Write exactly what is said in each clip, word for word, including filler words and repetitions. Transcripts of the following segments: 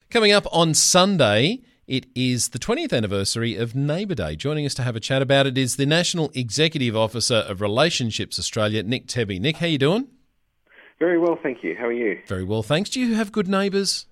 Coming up on Sunday, it is the twentieth anniversary of Neighbour Day. Joining us to have a chat about it is the National Executive Officer of Relationships Australia, Nick Tebby. Nick, how you doing? Very well, thank you. How are you? Very well, thanks. Do you have good neighbours?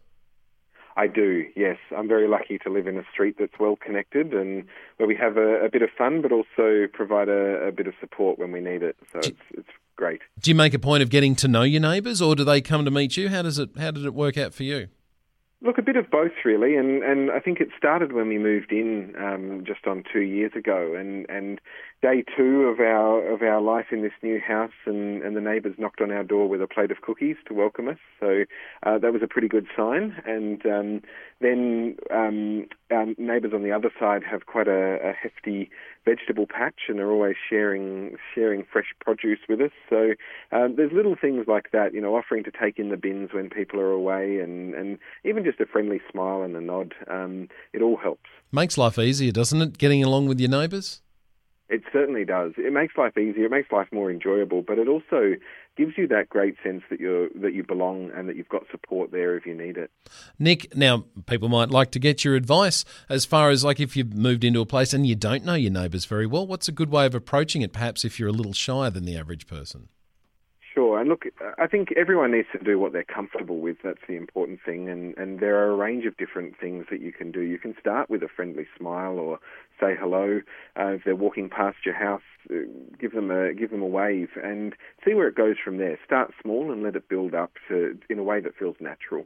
I do, yes. I'm very lucky to live in a street that's well connected and where we have a, a bit of fun but also provide a, a bit of support when we need it. So do, it's it's great. Do you make a point of getting to know your neighbours, or do they come to meet you? How does it how did it work out for you? Look, a bit of both really, and, and I think it started when we moved in um, just on two years ago, and, and day two of our of our life in this new house, and, and the neighbours knocked on our door with a plate of cookies to welcome us, so uh, that was a pretty good sign. And um, then um, our neighbours on the other side have quite a, a hefty vegetable patch, and are always sharing sharing fresh produce with us. So um, there's little things like that, you know, offering to take in the bins when people are away, and, and even just a friendly smile and a nod. Um, it all helps. Makes life easier, doesn't it, getting along with your neighbours? It certainly does. It makes life easier. It makes life more enjoyable, but it also gives you that great sense that you're that you belong and that you've got support there if you need it. Nick, now people might like to get your advice as far as, like, if you've moved into a place and you don't know your neighbours very well, what's a good way of approaching it, perhaps if you're a little shyer than the average person? Sure, and look, I think everyone needs to do what they're comfortable with. That's the important thing, and, and there are a range of different things that you can do. You can start with a friendly smile or say hello. Uh, if they're walking past your house, uh, give them a give them a wave and see where it goes from there. Start small and let it build up to in a way that feels natural.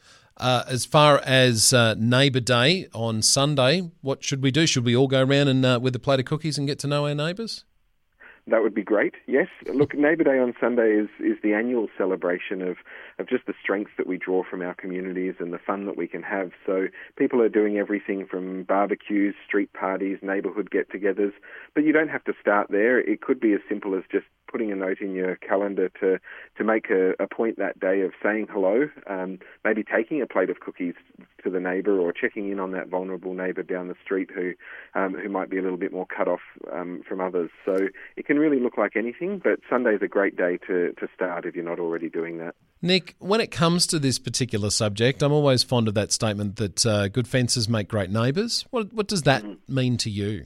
Uh, as far as uh, Neighbour Day on Sunday, what should we do? Should we all go around and uh, with a plate of cookies and get to know our neighbours? That would be great, yes. Look, Neighbour Day on Sunday is, is the annual celebration of, of just the strength that we draw from our communities and the fun that we can have. So people are doing everything from barbecues, street parties, neighbourhood get-togethers, but you don't have to start there. It could be as simple as just putting a note in your calendar to, to make a, a point that day of saying hello, um, maybe taking a plate of cookies to the neighbour or checking in on that vulnerable neighbour down the street who um, who might be a little bit more cut off um, from others. So it can really look like anything, but Sunday's a great day to, to start if you're not already doing that. Nick, when it comes to this particular subject, I'm always fond of that statement that uh, good fences make great neighbours. What, what does that mm. mean to you?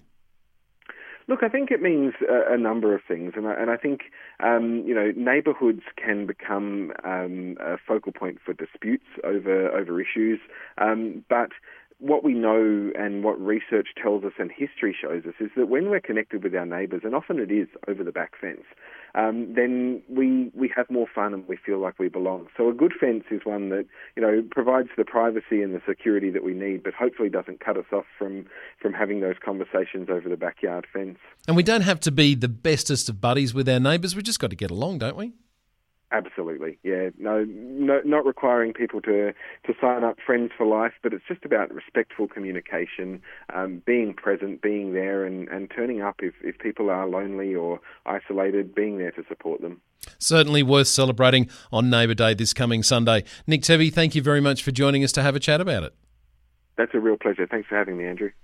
Look, I think it means a, a number of things, and I, and I think um, you know neighbourhoods can become um, a focal point for disputes over over issues, um, but what we know and what research tells us and history shows us is that when we're connected with our neighbours, and often it is over the back fence, um, then we we have more fun and we feel like we belong. So a good fence is one that, you know, provides the privacy and the security that we need, but hopefully doesn't cut us off from, from having those conversations over the backyard fence. And we don't have to be the bestest of buddies with our neighbours. We've just got to get along, don't we? Absolutely, yeah. No, no, not requiring people to, to sign up friends for life, but it's just about respectful communication, um, being present, being there, and, and turning up if, if people are lonely or isolated, being there to support them. Certainly worth celebrating on Neighbour Day this coming Sunday. Nick Tebby, thank you very much for joining us to have a chat about it. That's a real pleasure. Thanks for having me, Andrew.